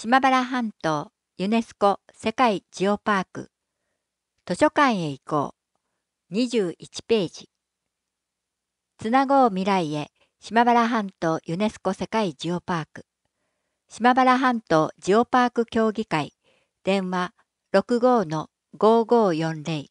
島原半島ユネスコ世界ジオパーク図書館へ行こう21ページつなごう未来へ島原半島ユネスコ世界ジオパーク島原半島ジオパーク協議会電話65-5540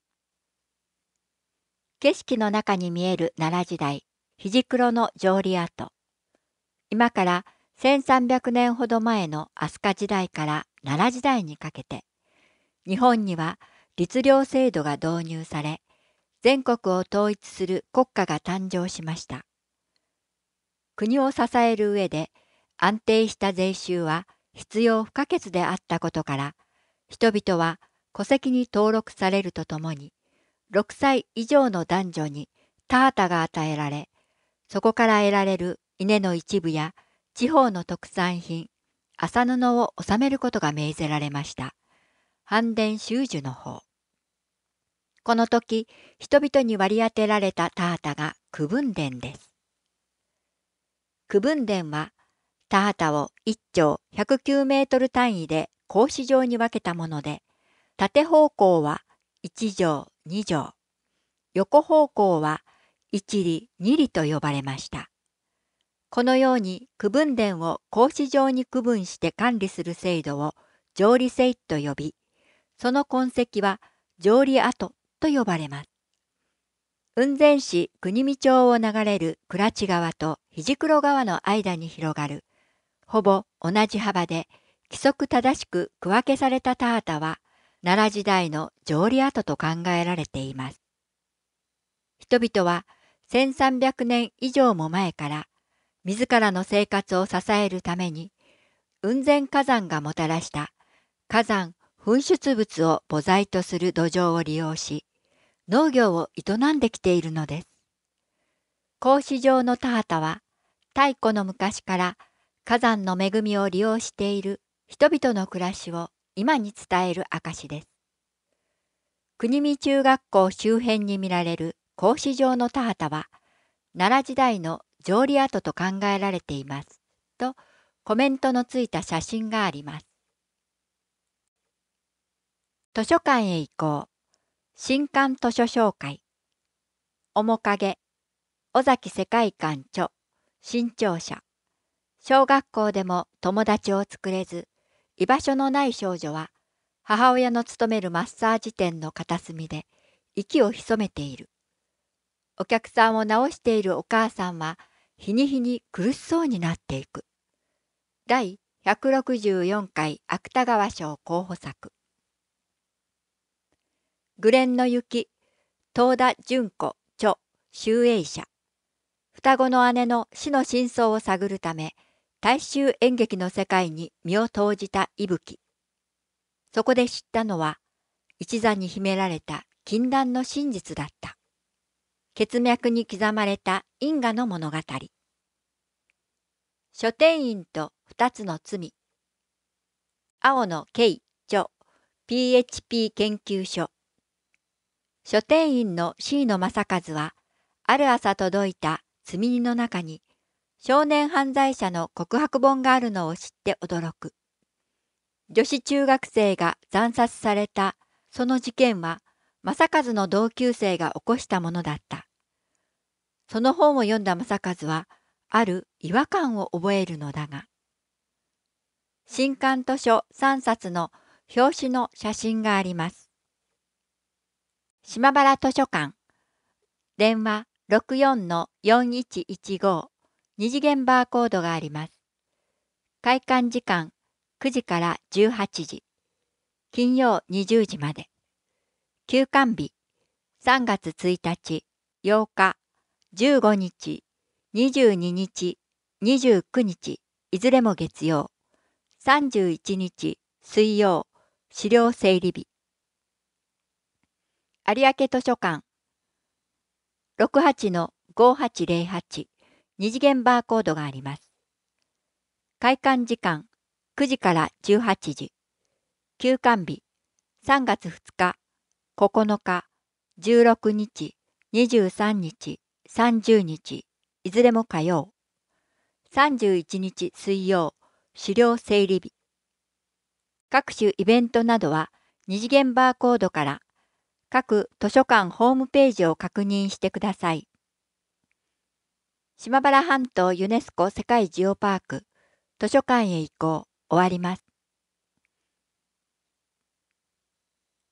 景色の中に見える奈良時代肘黒の浄理跡今から1300年ほど前の飛鳥時代から奈良時代にかけて日本には律令制度が導入され全国を統一する国家が誕生しました。国を支える上で安定した税収は必要不可欠であったことから人々は戸籍に登録されるとともに6歳以上の男女に田畑が与えられそこから得られる稲の一部や地方の特産品、麻布を納めることが命ぜられました。藩田修樹の法。この時、人々に割り当てられた田畑が区分田です。区分田は、田畑を1町109メートル単位で格子状に分けたもので、縦方向は1畳2畳、横方向は1里2里と呼ばれました。このように区分田を格子状に区分して管理する制度を条理制と呼び、その痕跡は条理跡と呼ばれます。雲仙市国見町を流れる倉知川と肘黒川の間に広がる、ほぼ同じ幅で規則正しく区分けされた田畑は、奈良時代の条理跡と考えられています。人々は1300年以上も前から、自らの生活を支えるために、雲仙火山がもたらした火山噴出物を母材とする土壌を利用し、農業を営んできているのです。格子状の田畑は、太古の昔から火山の恵みを利用している人々の暮らしを今に伝える証です。国見中学校周辺に見られる格子状の田畑は、奈良時代の条理跡と考えられています。とコメントのついた写真があります。図書館へ行こう。新刊図書紹介。面影。尾崎世界観著。新潮社。小学校でも友達を作れず、居場所のない少女は、母親の勤めるマッサージ店の片隅で息を潜めている。お客さんを直しているお母さんは、日に日に苦しそうになっていく。第164回芥川賞候補作。グレンの雪、東田淳子著集英社。双子の姉の死の真相を探るため、大衆演劇の世界に身を投じた伊吹。そこで知ったのは、一座に秘められた禁断の真実だった。血脈に刻まれた因果の物語。書店員と二つの罪。青野圭著 PHP 研究所。書店員の C 野正和は、ある朝届いた積み荷の中に、少年犯罪者の告白本があるのを知って驚く。女子中学生が惨殺されたその事件は、正和の同級生が起こしたものだった。その本を読んだ正和は、ある違和感を覚えるのだが、新刊図書3冊の表紙の写真があります。島原図書館。電話64-4115。二次元バーコードがあります。開館時間9時から18時。金曜20時まで。休館日3月1日、8日、15日、22日、29日、いずれも月曜。31日、水曜、資料整理日。有明図書館。68-5808。二次元バーコードがあります。開館時間9時から18時。休館日3月2日、9日、16日、23日、30日、いずれも火曜。31日水曜、資料整理日。 各種イベントなどは二次元バーコードから各図書館ホームページを確認してください。島原半島ユネスコ世界ジオパーク図書館へ行こう終わります。